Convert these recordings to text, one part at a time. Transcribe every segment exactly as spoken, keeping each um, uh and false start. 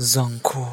زانکو.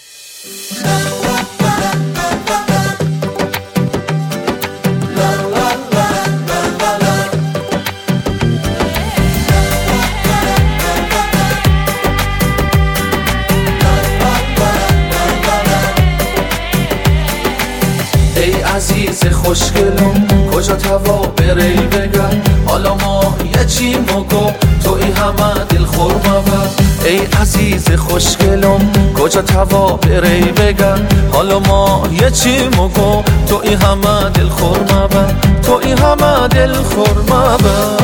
ای عزیز خوشگلم کجا توا بری بگم، حالا ما یه چی مگو توی همه دل خورم. ای عزیز خوشگلم کجا توا بری بگم، حالا ما یه چی مگو توی همه دل خورم، توی همه دل خورم.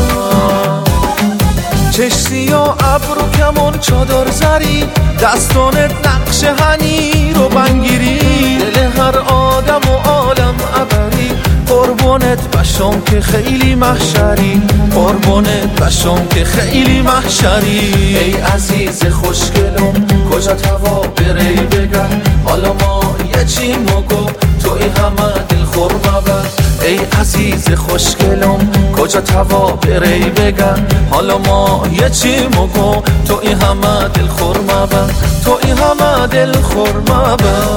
چشتی و ابرو کمون چادر زری، دستانت نقش هنی رو بنگیری، دل هر آدم و عالم عبری. قربونت بشم که خیلی محشری، قربونت بشم که خیلی محشری. ای عزیز خوشگلم کجا توا بری بگم، حالا ما یه چی مگو توی همه دل خورم. ای عزیز خوشگلم کجا توا بری بگم، حالا ما یه چی مگو توی همه دل خورم، توی همه دل خورم.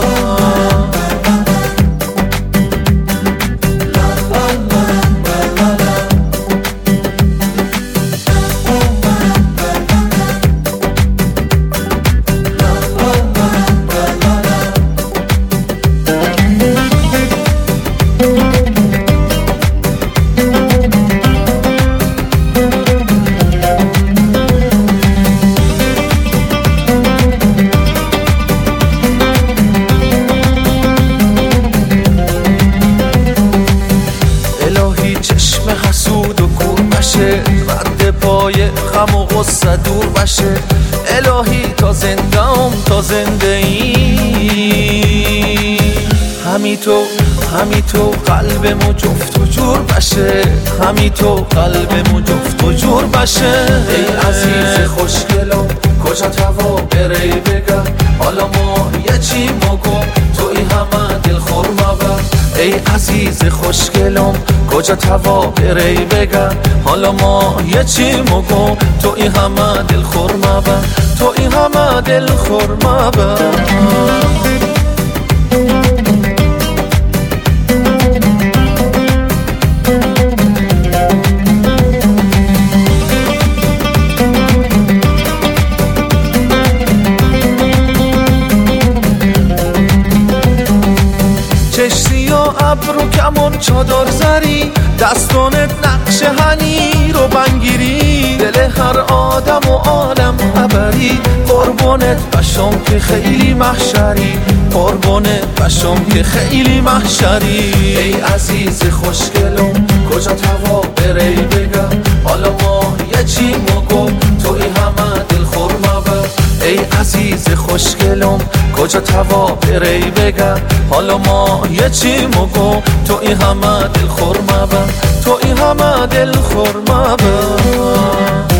حسود و کور بشه، رد پای غم و غصه دور بشه. الهی تا زندم تا زنده ای، همی تو همی تو قلبمو جفت و جور بشه، همی تو قلبمو جفت و جور بشه. ای عزیز خوشگلم کجا توا بری بگم، حالا ما یه چی مگو توی همه دل خورم. ای عزیز خوشگلم کجا توا بری بگم، حالا ما یه چی مگو توی همه دل خورم، توی همه دل خورم. چشتی و ابرو کمون چادر زری، دستانت نقش هنی رو بنگیری، دل هر آدم و عالم عبری. قربونت بشم که خیلی محشری، قربونت بشم که خیلی محشری. ای عزیز خوشگلم کجا توا بری بگم، حالا ما یه چی مگو توی همه دل خورم. ای عزیز خوشگلم کجا توا بری بگم، حالا ما یه چی مگو توی همه دل خورم، توی همه دل خورم.